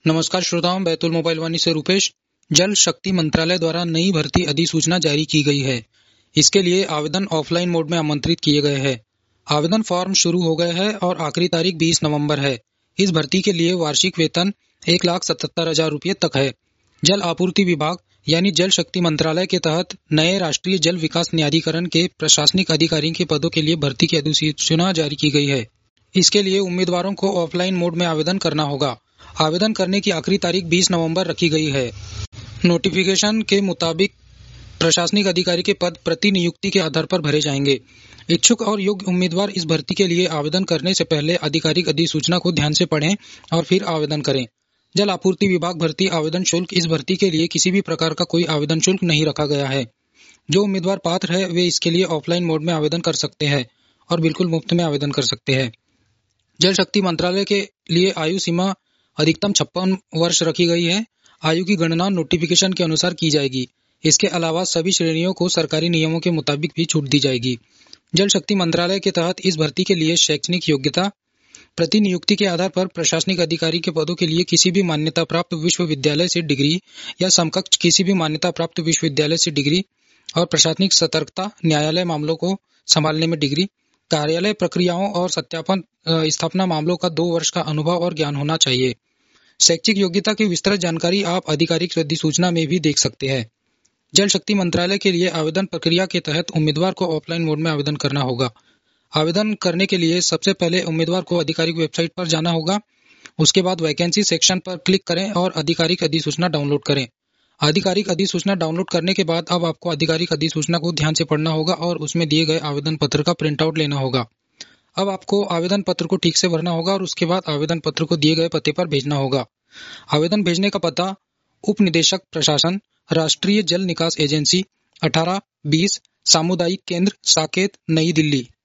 नमस्कार श्रोताओं, बैतूल मोबाइल वाणी से रूपेश। जल शक्ति मंत्रालय द्वारा नई भर्ती अधिसूचना जारी की गई है। इसके लिए आवेदन ऑफलाइन मोड में आमंत्रित किए गए हैं। आवेदन फॉर्म शुरू हो गए हैं और आखिरी तारीख 20 नवंबर है। इस भर्ती के लिए वार्षिक वेतन 1,77,000 रुपये तक है। जल आपूर्ति विभाग यानी जल शक्ति मंत्रालय के तहत नए राष्ट्रीय जल विकास न्यायाधिकरण के प्रशासनिक अधिकारी के पदों के लिए भर्ती की अधिसूचना जारी की गई है। इसके लिए उम्मीदवारों को ऑफलाइन मोड में आवेदन करना होगा। आवेदन करने की आखिरी तारीख 20 नवंबर रखी गई है। नोटिफिकेशन के मुताबिक प्रशासनिक अधिकारी के पद प्रति नियुक्ति के आधार पर भरे जाएंगे। इच्छुक और योग्य उम्मीदवार इस भर्ती के लिए आवेदन करने से पहले आधिकारिक अधिसूचना को ध्यान से पढ़ें और फिर आवेदन करें। जल आपूर्ति विभाग भर्ती आवेदन शुल्क इस भर्ती के लिए किसी भी प्रकार का कोई आवेदन शुल्क नहीं रखा गया है। जो उम्मीदवार पात्र है वे इसके लिए ऑफलाइन मोड में आवेदन कर सकते हैं और बिल्कुल मुफ्त में आवेदन कर सकते हैं। जल शक्ति मंत्रालय के लिए आयु सीमा अधिकतम 56 वर्ष रखी गई है। आयु की गणना नोटिफिकेशन के अनुसार की जाएगी। इसके अलावा सभी श्रेणियों को सरकारी नियमों के मुताबिक भी छूट दी जाएगी। जल शक्ति मंत्रालय के तहत इस भर्ती के लिए शैक्षणिक योग्यता प्रति नियुक्ति के आधार पर प्रशासनिक अधिकारी के पदों के लिए किसी भी मान्यता प्राप्त विश्वविद्यालय से डिग्री या समकक्ष किसी भी मान्यता प्राप्त विश्वविद्यालय से डिग्री और प्रशासनिक सतर्कता, न्यायालय मामलों को संभालने में डिग्री, कार्यालय प्रक्रियाओं और सत्यापन स्थापना मामलों का 2 वर्ष का अनुभव और ज्ञान होना चाहिए। शैक्षिक योग्यता की विस्तृत जानकारी आप आधिकारिक अधिसूचना में भी देख सकते हैं। जल शक्ति मंत्रालय के लिए आवेदन प्रक्रिया के तहत उम्मीदवार को ऑफलाइन मोड में आवेदन करना होगा। आवेदन करने के लिए सबसे पहले उम्मीदवार को आधिकारिक वेबसाइट पर जाना होगा। उसके बाद वैकेंसी सेक्शन पर क्लिक करें और आधिकारिक अधिसूचना डाउनलोड करें। आधिकारिक अधिसूचना डाउनलोड करने के बाद अब आपको आधिकारिक अधिसूचना को ध्यान से पढ़ना होगा और उसमें दिए गए आवेदन पत्र का प्रिंट आउट लेना होगा। अब आपको आवेदन पत्र को ठीक से भरना होगा और उसके बाद आवेदन पत्र को दिए गए पते पर भेजना होगा। आवेदन भेजने का पता उप निदेशक प्रशासन, राष्ट्रीय जल निकास एजेंसी, 18-20 सामुदायिक केंद्र, साकेत, नई दिल्ली।